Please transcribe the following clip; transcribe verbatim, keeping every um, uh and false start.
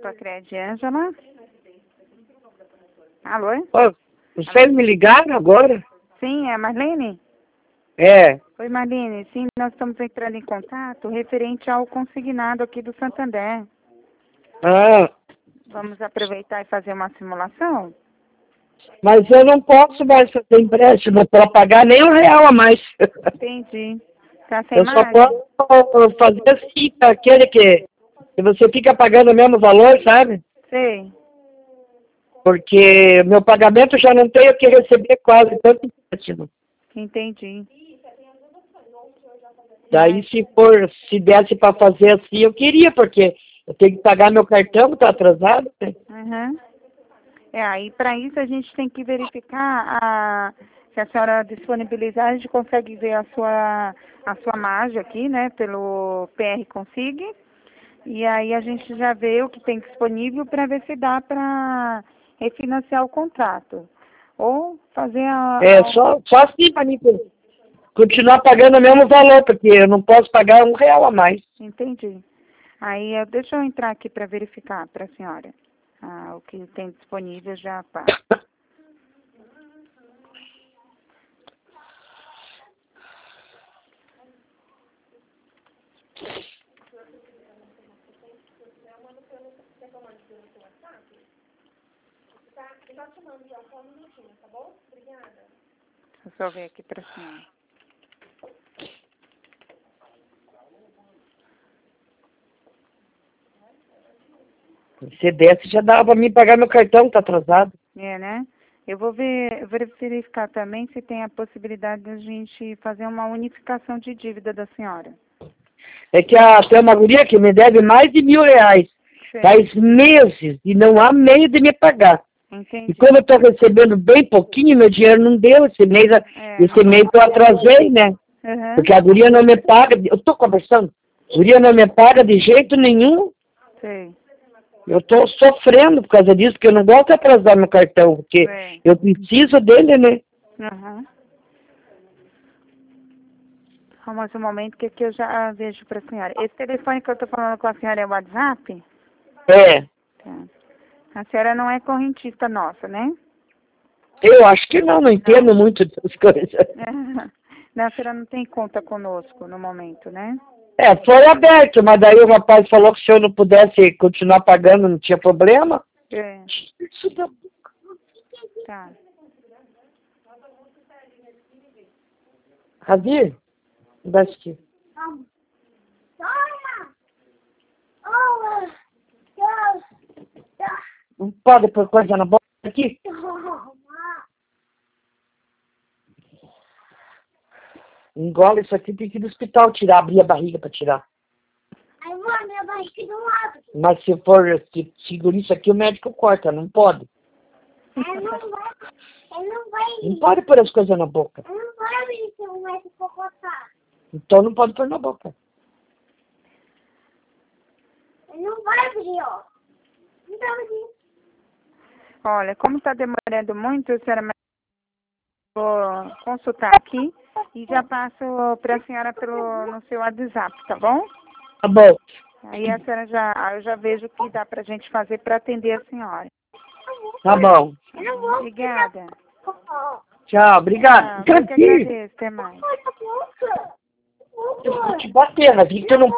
Epocred, Ângela. Alô? Ô, vocês me ligaram agora? Sim, é a Marlene? É. Oi, Marlene. Sim, nós estamos entrando em contato referente ao consignado aqui do Santander. Ah, Vamos aproveitar e fazer uma simulação? mas eu não posso mais fazer empréstimo para pagar nem um real a mais. Entendi. Tá sem Eu só margem? posso fazer assim, aquele que, que você fica pagando o mesmo valor, sabe? Sei. Porque meu pagamento já não tenho que receber quase tanto empréstimo. Entendi. Daí se for, se desse para fazer assim, eu queria, porque eu tenho que pagar meu cartão, está atrasado, né? Uhum. É, aí para isso a gente tem que verificar a, se a senhora disponibilizar, a gente consegue ver a sua, a sua margem aqui, né, pelo P R Consig. E aí a gente já vê o que tem disponível para ver se dá para refinanciar o contrato. Ou fazer a... É, a- só, só assim para mim continuar pagando o mesmo valor, porque eu não posso pagar um real a mais. Entendi. Aí eu- deixa eu entrar aqui para verificar para a senhora. Ah, o que tem disponível já passa. Deixa eu só ver aqui para a senhora. Se desse, já dava para mim pagar meu cartão, tá atrasado. É, né? Eu vou ver, eu vou verificar também se tem a possibilidade de a gente fazer uma unificação de dívida da senhora. É que a, tem uma guria que me deve mais de mil reais. Sei. Faz meses e não há meio de me pagar. Entendi. E como eu estou recebendo bem pouquinho, meu dinheiro não deu. Esse mês, É, esse mês eu atrasei, né? Uhum. Porque a guria não me paga. Eu estou conversando. A guria não me paga de jeito nenhum. Sei. Eu estou sofrendo por causa disso, porque eu não gosto de atrasar meu cartão, porque Sei. eu preciso dele, né? Uhum. Só mais um momento que aqui eu já vejo para a senhora. Esse telefone que eu estou falando com a senhora é o WhatsApp? É, Tá. A senhora não é correntista nossa, né? eu acho que não, não entendo muito das coisas. Não, a senhora não tem conta conosco no momento, né? É, foi aberto, mas daí o rapaz falou que se eu não pudesse continuar pagando, não tinha problema. É. Tá. Ravi, dá aqui. Não pode pôr coisa na boca aqui? Engole isso aqui, tem que ir no hospital tirar, abrir a barriga para tirar. Aí, vó, minha barriga não abre. Mas se for, se segura isso aqui, o médico corta, não pode. Ele não vai. Ele não vai. Não pode pôr as coisas na boca. Ele não vai abrir se o médico for cortar. Então não pode pôr na boca. Ele não vai abrir, ó. Não vai abrir. Olha, como está demorando muito, a senhora vou consultar aqui e já passo para a senhora pelo, no seu WhatsApp, tá bom? Tá bom. Aí a senhora já, eu já vejo o que dá para a gente fazer para atender a senhora. Tá bom. Eu não vou. Obrigada. Tchau, obrigado. Ah, eu que agradeço, até mais. Cala a boca. Eu vou te bater, Ravi, que eu não